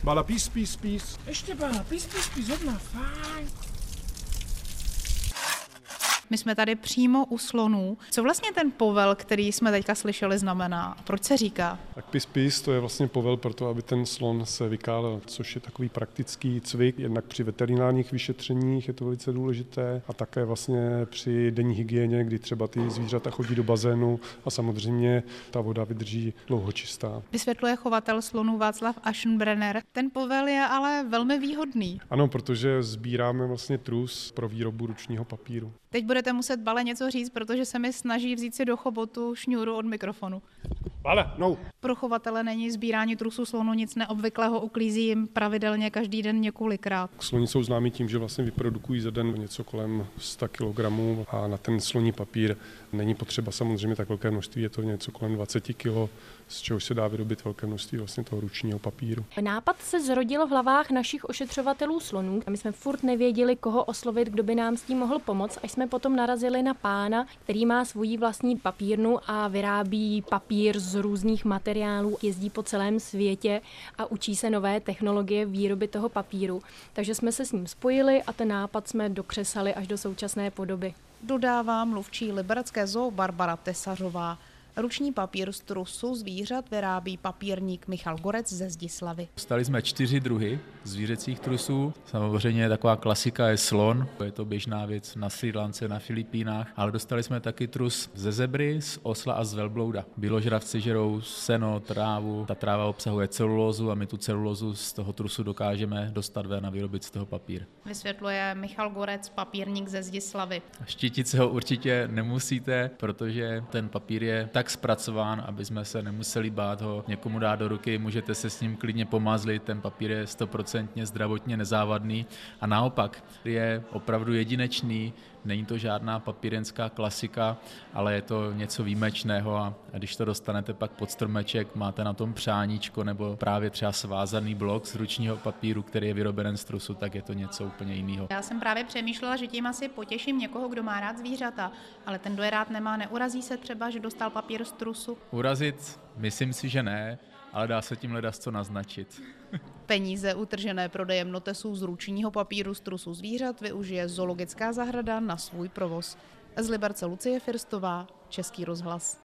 Bála, pís. Ještě Bála, pís, jedna, fajn. My jsme tady přímo u slonů. Co vlastně ten povel, který jsme teďka slyšeli, znamená? Proč se říká? Tak pís, to je vlastně povel pro to, aby ten slon se vykálel, což je takový praktický cvik, jednak při veterinárních vyšetřeních je to velice důležité a také vlastně při denní hygieně, kdy třeba ty zvířata chodí do bazénu a samozřejmě ta voda vydrží dlouho čistá. Vysvětluje chovatel slonů Václav Aschenbrenner. Ten povel je ale velmi výhodný. Ano, protože sbíráme vlastně trus pro výrobu ručního papíru. Teď budete muset Bale něco říct, protože se mi snaží vzít si do chobotu šňůru od mikrofonu. Bále, no. Pro chovatele není sbírání trusu slonu nic neobvyklého, uklízí jim pravidelně každý den několikrát. Sloni jsou známí tím, že vlastně vyprodukují za den něco kolem 100 kg a na ten sloní papír není potřeba samozřejmě tak velké množství, je to něco kolem 20 kg, z čehož se dá vyrobit velké množství vlastně toho ručního papíru. Nápad se zrodil v hlavách našich ošetřovatelů slonů a my jsme furt nevěděli, koho oslovit, kdo by nám s tím mohl pomoct, až jsme potom narazili na pána, který má svoji vlastní papírnu a vyrábí papír z různých materiálů, jezdí po celém světě a učí se nové technologie výroby toho papíru. Takže jsme se s ním spojili a ten nápad jsme dokřesali až do současné podoby. Dodává mluvčí liberecké zoo Barbara Tesařová. Ruční papír z trusu zvířat vyrábí papírník Michal Gorec ze Zdislavy. Dostali jsme 4 druhy zvířecích trusů. Samozřejmě taková klasika je slon, je to běžná věc na Srí Lance, na Filipínách, ale dostali jsme taky trus ze zebry, z osla a z velblouda. Bíložravci žerou seno, trávu, ta tráva obsahuje celulózu a my tu celulózu z toho trusu dokážeme dostat ven a vyrobit z toho papír. Vysvětluje Michal Gorec, papírník ze Zdislavy. Štítit se ho určitě nemusíte, protože ten papír je tak zpracován, aby jsme se nemuseli bát ho někomu dát do ruky, můžete se s ním klidně pomazlit, ten papír je 100% zdravotně nezávadný a naopak je opravdu jedinečný, není to žádná papírenská klasika, ale je to něco výjimečného a když to dostanete pak pod stromeček, máte na tom přáníčko nebo právě třeba svázaný blok z ručního papíru, který je vyroben z trusu, tak je to něco úplně jiného. Já jsem právě přemýšlela, že tím asi potěším někoho, kdo má rád zvířata, ale ten, kdo je rád nemá, neurazí se třeba, že dostal papír z trusu? Urazit, myslím si, že ne, ale dá se tím ledasco naznačit. Peníze utržené prodejem notesů z ručního papíru z trusu zvířat využije zoologická zahrada na svůj provoz. Z Liberce Lucie Firstová, Český rozhlas.